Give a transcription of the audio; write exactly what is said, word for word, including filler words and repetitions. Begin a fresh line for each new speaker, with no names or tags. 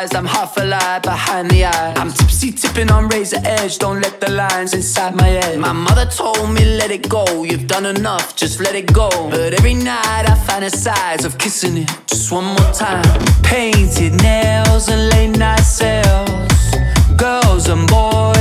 disguised, I'm half alive behind the eye. I'm tipsy tipping on razor edge, don't let the lines inside my head. My mother told me let it go, you've done enough, just let it go. But every night I fantasize of kissing it just one more time. Painted nails and late night sales, girls and boys